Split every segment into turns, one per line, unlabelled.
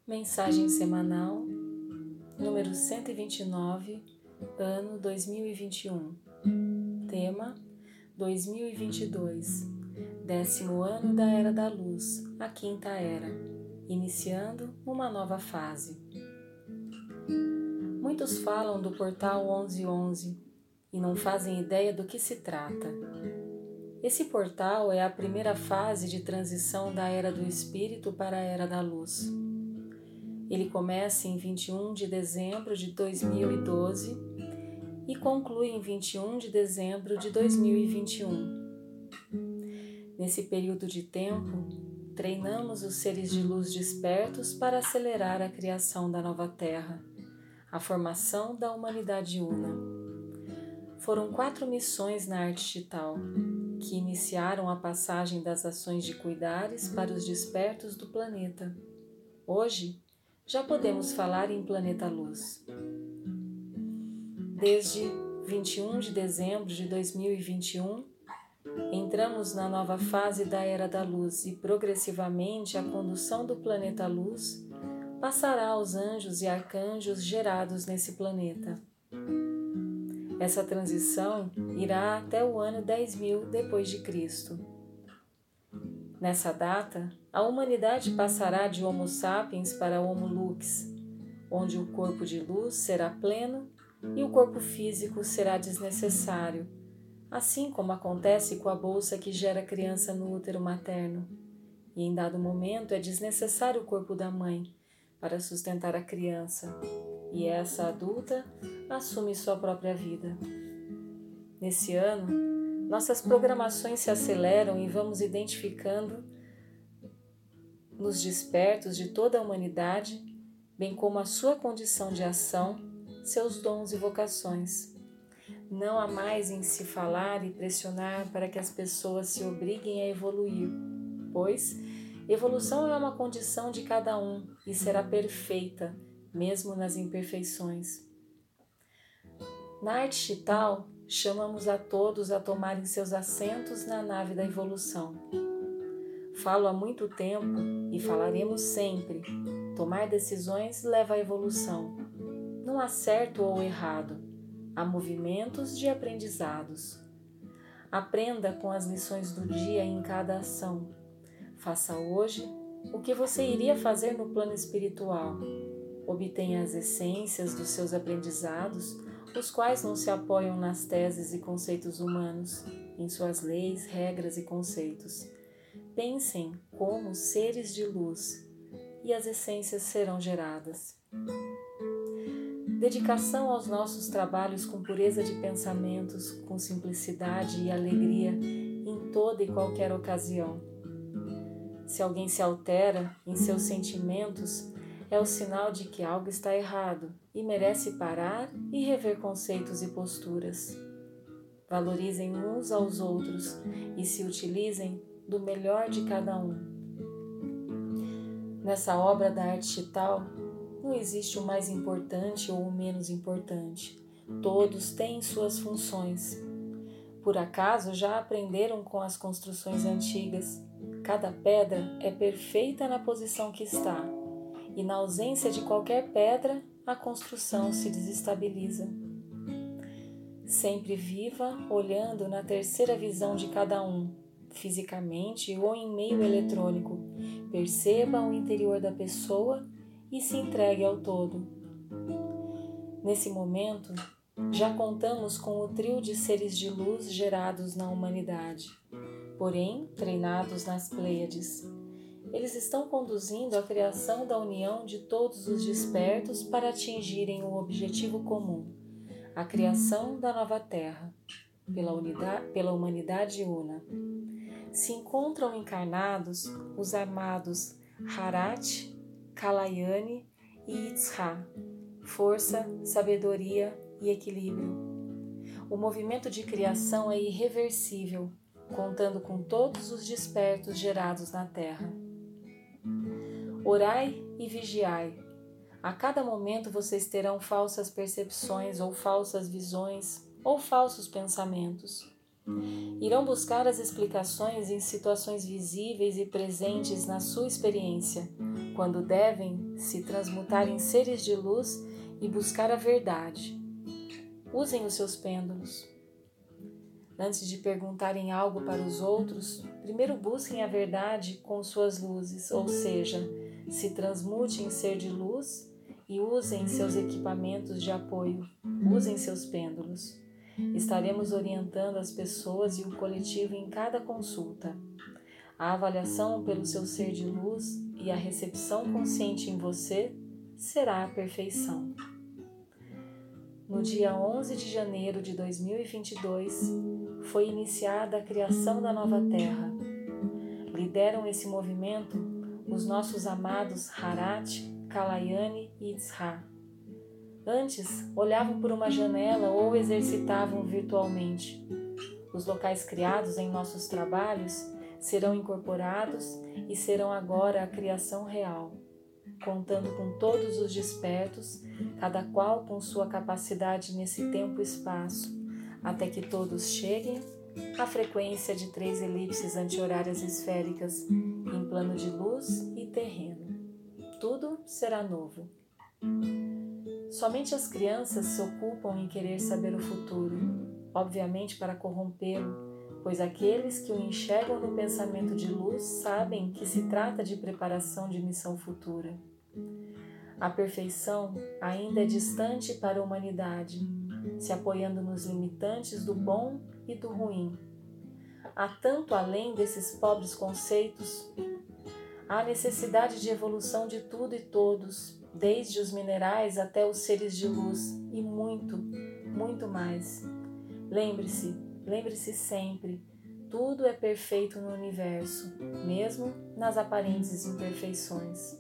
Mensagem semanal, número 129, ano 2021. Tema: 2022, 10º ano da Era da Luz, a 5ª Era, iniciando uma nova fase. Muitos falam do portal 1111 e não fazem ideia do que se trata. Esse portal é a primeira fase de transição da Era do Espírito para a Era da Luz. Ele começa em 21 de dezembro de 2012 e conclui em 21 de dezembro de 2021. Nesse período de tempo, treinamos os seres de luz despertos para acelerar a criação da nova Terra, a formação da humanidade una. Foram 4 missões na arte digital, que iniciaram a passagem das ações de cuidares para os despertos do planeta. Hoje, já podemos falar em planeta luz. Desde 21 de dezembro de 2021, entramos na nova fase da Era da Luz e progressivamente a condução do planeta luz passará aos anjos e arcanjos gerados nesse planeta. Essa transição irá até o ano 10.000 depois de Cristo. Nessa data, a humanidade passará de Homo sapiens para Homo lux, onde o corpo de luz será pleno e o corpo físico será desnecessário, assim como acontece com a bolsa que gera criança no útero materno. E em dado momento é desnecessário o corpo da mãe para sustentar a criança, e essa adulta assume sua própria vida. Nesse ano, nossas programações se aceleram e vamos identificando nos despertos de toda a humanidade, bem como a sua condição de ação, seus dons e vocações. Não há mais em se falar e pressionar para que as pessoas se obriguem a evoluir, pois evolução é uma condição de cada um e será perfeita, mesmo nas imperfeições. Na arte digital, chamamos a todos a tomarem seus assentos na nave da evolução. Falo há muito tempo e falaremos sempre. Tomar decisões leva à evolução. Não há certo ou errado. Há movimentos de aprendizados. Aprenda com as lições do dia em cada ação. Faça hoje o que você iria fazer no plano espiritual. Obtenha as essências dos seus aprendizados, os quais não se apoiam nas teses e conceitos humanos, em suas leis, regras e conceitos. Pensem como seres de luz e as essências serão geradas. Dedicação aos nossos trabalhos com pureza de pensamentos, com simplicidade e alegria em toda e qualquer ocasião. Se alguém se altera em seus sentimentos, é o sinal de que algo está errado e merece parar e rever conceitos e posturas. Valorizem uns aos outros e se utilizem do melhor de cada um. Nessa obra da arte digital, não existe o mais importante ou o menos importante. Todos têm suas funções. Por acaso já aprenderam com as construções antigas? Cada pedra é perfeita na posição que está. E na ausência de qualquer pedra, a construção se desestabiliza. Sempre viva olhando na terceira visão de cada um, fisicamente ou em meio eletrônico. Perceba o interior da pessoa e se entregue ao todo. Nesse momento, já contamos com o trio de seres de luz gerados na humanidade, porém treinados nas Pleiades. Eles estão conduzindo a criação da união de todos os despertos para atingirem o objetivo comum, a criação da nova Terra, pela humanidade una. Se encontram encarnados os amados Harat, Kalayani e Itzhá, força, sabedoria e equilíbrio. O movimento de criação é irreversível, contando com todos os despertos gerados na Terra. Orai e vigiai. A cada momento vocês terão falsas percepções ou falsas visões ou falsos pensamentos. Irão buscar as explicações em situações visíveis e presentes na sua experiência, quando devem se transmutar em seres de luz e buscar a verdade. Usem os seus pêndulos. Antes de perguntarem algo para os outros, primeiro busquem a verdade com suas luzes, ou seja, se transmute em ser de luz e usem seus equipamentos de apoio, usem seus pêndulos. Estaremos orientando as pessoas e o coletivo em cada consulta. A avaliação pelo seu ser de luz e a recepção consciente em você será a perfeição. No dia 11 de janeiro de 2022, foi iniciada a criação da nova Terra. Lideram esse movimento os nossos amados Harat, Kalayani e Itzhá. Antes, olhavam por uma janela ou exercitavam virtualmente. Os locais criados em nossos trabalhos serão incorporados e serão agora a criação real, contando com todos os despertos, cada qual com sua capacidade nesse tempo e espaço, até que todos cheguem à frequência de 3 elipses anti-horárias esféricas em plano de luz e terreno. Tudo será novo. Somente as crianças se ocupam em querer saber o futuro, obviamente para corrompê-lo, pois aqueles que o enxergam no pensamento de luz sabem que se trata de preparação de missão futura. A perfeição ainda é distante para a humanidade, se apoiando nos limitantes do bom e do ruim. Há tanto além desses pobres conceitos. Há necessidade de evolução de tudo e todos, desde os minerais até os seres de luz, e muito, muito mais. Lembre-se sempre, tudo é perfeito no universo, mesmo nas aparentes imperfeições.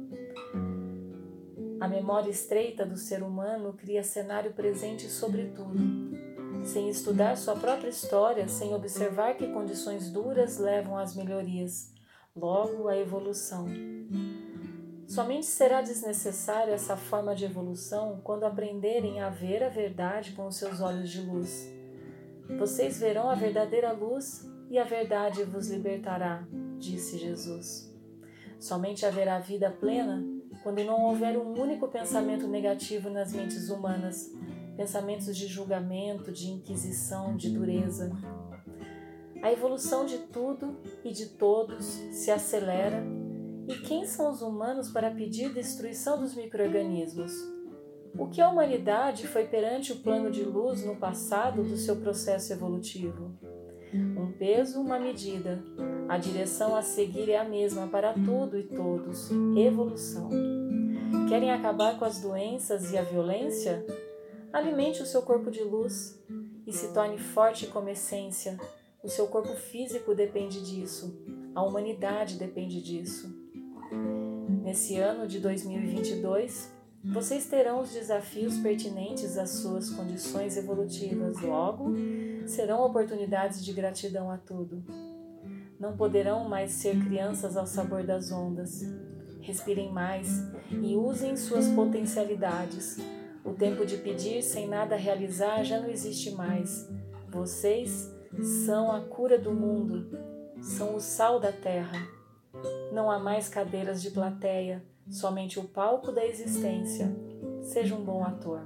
A memória estreita do ser humano cria cenário presente sobre tudo. Sem estudar sua própria história, sem observar que condições duras levam às melhorias, logo à evolução. Somente será desnecessária essa forma de evolução quando aprenderem a ver a verdade com os seus olhos de luz. Vocês verão a verdadeira luz e a verdade vos libertará, disse Jesus. Somente haverá vida plena quando não houver um único pensamento negativo nas mentes humanas, pensamentos de julgamento, de inquisição, de dureza. A evolução de tudo e de todos se acelera. E quem são os humanos para pedir destruição dos micro-organismos? O que a humanidade foi perante o plano de luz no passado do seu processo evolutivo? Um peso, uma medida. A direção a seguir é a mesma para tudo e todos. Evolução. Querem acabar com as doenças e a violência? Alimente o seu corpo de luz e se torne forte como essência. O seu corpo físico depende disso. A humanidade depende disso. Nesse ano de 2022, vocês terão os desafios pertinentes às suas condições evolutivas. Logo, serão oportunidades de gratidão a tudo. Não poderão mais ser crianças ao sabor das ondas. Respirem mais e usem suas potencialidades. O tempo de pedir sem nada realizar já não existe mais. Vocês são a cura do mundo, são o sal da terra. Não há mais cadeiras de plateia, somente o palco da existência. Seja um bom ator.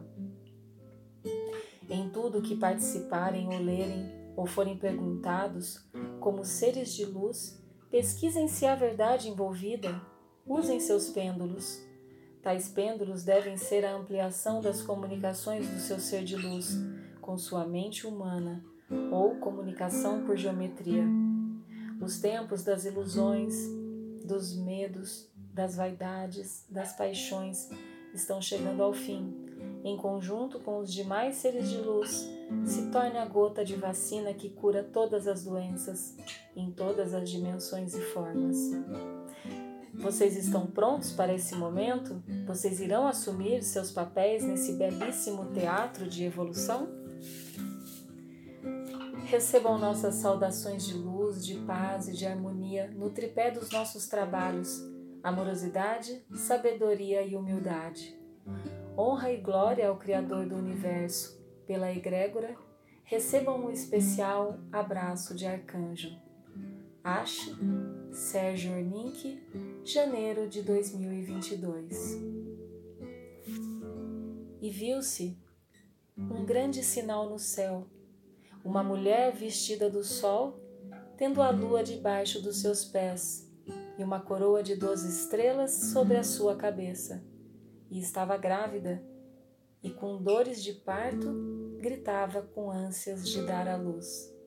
Em tudo que participarem ou lerem ou forem perguntados, como seres de luz, pesquisem se há verdade envolvida. Usem seus pêndulos. Tais pêndulos devem ser a ampliação das comunicações do seu ser de luz com sua mente humana, ou comunicação por geometria. Os tempos das ilusões, dos medos, das vaidades, das paixões estão chegando ao fim. Em conjunto com os demais seres de luz, se torne a gota de vacina que cura todas as doenças, em todas as dimensões e formas. Vocês estão prontos para esse momento? Vocês irão assumir seus papéis nesse belíssimo teatro de evolução? Recebam nossas saudações de luz, de paz e de harmonia no tripé dos nossos trabalhos: amorosidade, sabedoria e humildade. Honra e glória ao Criador do Universo, pela egrégora, recebam um especial abraço de arcanjo. Ache, Sérgio Ornick, janeiro de 2022. E viu-se um grande sinal no céu, uma mulher vestida do sol, tendo a lua debaixo dos seus pés, e uma coroa de 12 estrelas sobre a sua cabeça. E estava grávida, e com dores de parto, gritava com ânsias de dar à luz.